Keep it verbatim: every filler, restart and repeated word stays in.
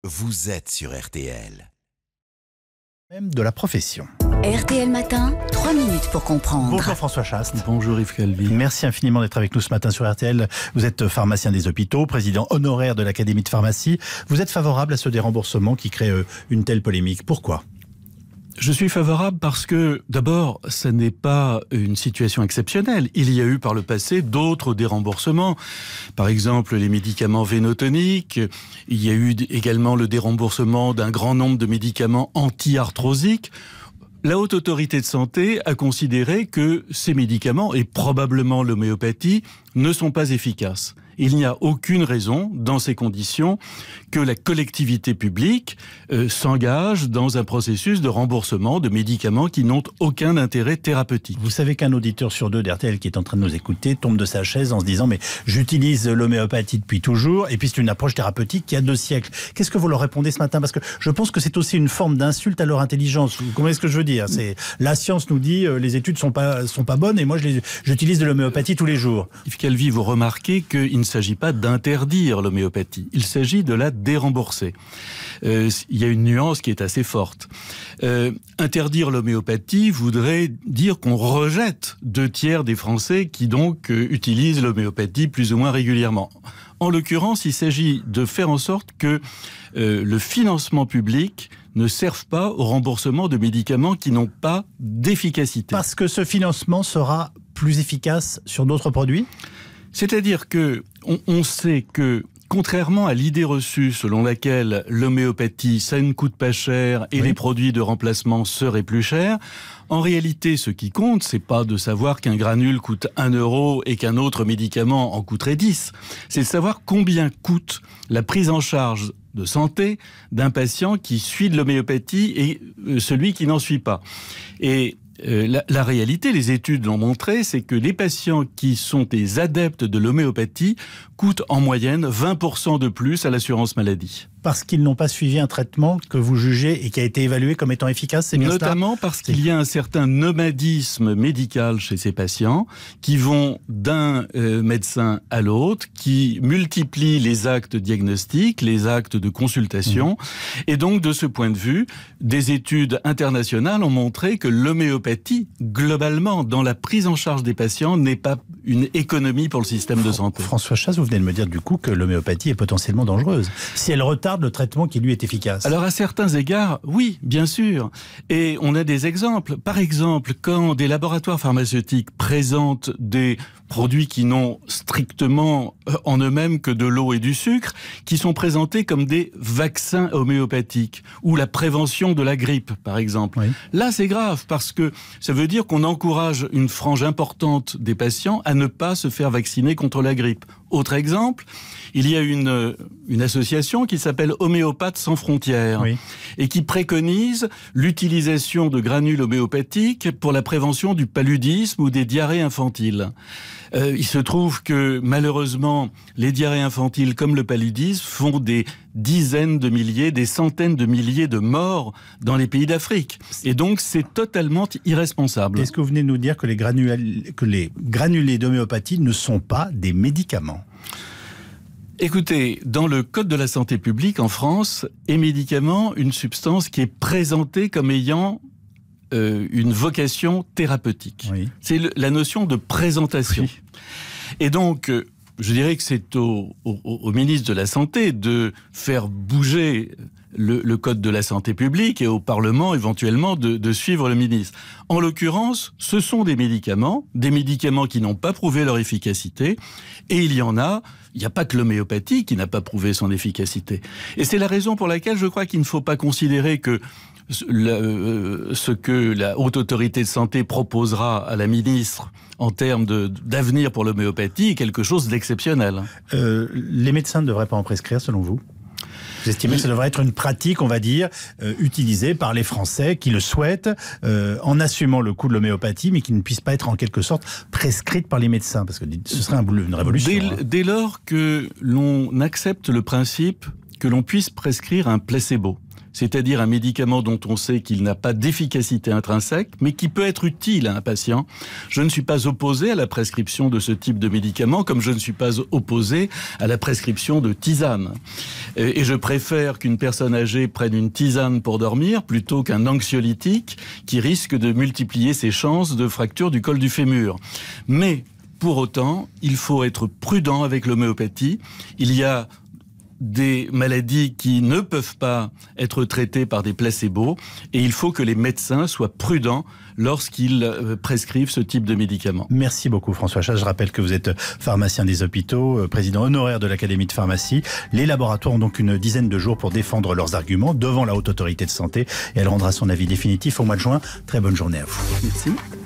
vous êtes sur R T L. Même de la profession. R T L Matin, trois minutes pour comprendre. Bonjour François Chaste. Bonjour Yves Calvi. Merci infiniment d'être avec nous ce matin sur R T L. Vous êtes pharmacien des hôpitaux, président honoraire de l'Académie de pharmacie. Vous êtes favorable à ce déremboursement qui crée une telle polémique. Pourquoi ? Je suis favorable parce que, d'abord, ce n'est pas une situation exceptionnelle. Il y a eu par le passé d'autres déremboursements. Par exemple, les médicaments vénotoniques. Il y a eu également le déremboursement d'un grand nombre de médicaments anti-arthrosiques. La Haute Autorité de Santé a considéré que ces médicaments, et probablement l'homéopathie, ne sont pas efficaces. Il n'y a aucune raison, dans ces conditions, que la collectivité publique euh, s'engage dans un processus de remboursement de médicaments qui n'ont aucun intérêt thérapeutique. Vous savez qu'un auditeur sur deux d'R T L qui est en train de nous écouter tombe de sa chaise en se disant « mais j'utilise l'homéopathie depuis toujours et puis c'est une approche thérapeutique qui a deux siècles ». Qu'est-ce que vous leur répondez ce matin ? Parce que je pense que c'est aussi une forme d'insulte à leur intelligence. Vous comprenez ce que je veux dire ? C'est, la science nous dit euh, les études ne sont pas, sont pas bonnes et moi je les, j'utilise de l'homéopathie tous les jours. Yves Calvi, vous remarquez qu'il ne s'agit pas d'interdire l'homéopathie, il s'agit de la dérembourser. Euh, il y a une nuance qui est assez forte. Euh, interdire l'homéopathie voudrait dire qu'on rejette deux tiers des Français qui donc euh, utilisent l'homéopathie plus ou moins régulièrement. En l'occurrence, il s'agit de faire en sorte que euh, le financement public ne serve pas au remboursement de médicaments qui n'ont pas d'efficacité. Parce que ce financement sera plus efficace sur d'autres produits ? C'est-à-dire que on, on sait que, contrairement à l'idée reçue selon laquelle l'homéopathie, ça ne coûte pas cher et oui. les produits de remplacement seraient plus chers, en réalité, ce qui compte, c'est pas de savoir qu'un granule coûte un euro et qu'un autre médicament en coûterait dix. C'est de savoir combien coûte la prise en charge de santé d'un patient qui suit de l'homéopathie et celui qui n'en suit pas. Et Euh, la, la réalité, les études l'ont montré, c'est que les patients qui sont des adeptes de l'homéopathie coûtent en moyenne vingt pour cent de plus à l'assurance maladie. Parce qu'ils n'ont pas suivi un traitement que vous jugez et qui a été évalué comme étant efficace, c'est bien ça ? Notamment parce qu'il y a un certain nomadisme médical chez ces patients qui vont d'un euh, médecin à l'autre, qui multiplient les actes diagnostiques, les actes de consultation. Mmh. Et donc, de ce point de vue, des études internationales ont montré que l'homéopathie, globalement, dans la prise en charge des patients, n'est pas une économie pour le système de santé. François Chaste, vous venez de me dire du coup que l'homéopathie est potentiellement dangereuse. Si elle retarde le traitement qui lui est efficace. Alors à certains égards, oui, bien sûr. Et on a des exemples. Par exemple, quand des laboratoires pharmaceutiques présentent des produits qui n'ont strictement en eux-mêmes que de l'eau et du sucre, qui sont présentés comme des vaccins homéopathiques, ou la prévention de la grippe, par exemple. Oui. Là, c'est grave, parce que ça veut dire qu'on encourage une frange importante des patients à ne pas se faire vacciner contre la grippe. Autre exemple, il y a une, une association qui s'appelle Homéopathes sans frontières, oui. et qui préconise l'utilisation de granules homéopathiques pour la prévention du paludisme ou des diarrhées infantiles. Euh, il se trouve que, malheureusement, les diarrhées infantiles, comme le paludisme, font des dizaines de milliers, des centaines de milliers de morts dans les pays d'Afrique. Et donc, c'est totalement irresponsable. Est-ce que vous venez de nous dire que les, granul... que les granulés d'homéopathie ne sont pas des médicaments ? Écoutez, dans le Code de la santé publique en France, est médicament une substance qui est présentée comme ayant euh, une vocation thérapeutique. Oui. C'est le, la notion de présentation. Oui. Et donc, euh, je dirais que c'est au, au, au ministre de la Santé de faire bouger le, le Code de la santé publique et au Parlement éventuellement de, de suivre le ministre. En l'occurrence, ce sont des médicaments, des médicaments qui n'ont pas prouvé leur efficacité, et il y en a, il n'y a pas que l'homéopathie qui n'a pas prouvé son efficacité. Et c'est la raison pour laquelle je crois qu'il ne faut pas considérer que Le, ce que la Haute Autorité de Santé proposera à la ministre en termes de, d'avenir pour l'homéopathie est quelque chose d'exceptionnel. Euh, les médecins ne devraient pas en prescrire, selon vous ? Vous estimez que ça devrait être une pratique, on va dire, euh, utilisée par les Français qui le souhaitent, euh, en assumant le coût de l'homéopathie, mais qui ne puisse pas être en quelque sorte prescrite par les médecins, parce que ce serait un, une révolution. Dès, hein. dès lors que l'on accepte le principe que l'on puisse prescrire un placebo, c'est-à-dire un médicament dont on sait qu'il n'a pas d'efficacité intrinsèque, mais qui peut être utile à un patient, je ne suis pas opposé à la prescription de ce type de médicament, comme je ne suis pas opposé à la prescription de tisane. Et je préfère qu'une personne âgée prenne une tisane pour dormir plutôt qu'un anxiolytique qui risque de multiplier ses chances de fracture du col du fémur. Mais pour autant, il faut être prudent avec l'homéopathie. Il y a des maladies qui ne peuvent pas être traitées par des placebos et il faut que les médecins soient prudents lorsqu'ils prescrivent ce type de médicaments. Merci beaucoup François Chasse. Je rappelle que vous êtes pharmacien des hôpitaux, président honoraire de l'Académie de pharmacie. Les laboratoires ont donc une dizaine de jours pour défendre leurs arguments devant la Haute Autorité de Santé et elle rendra son avis définitif au mois de juin. Très bonne journée à vous. Merci.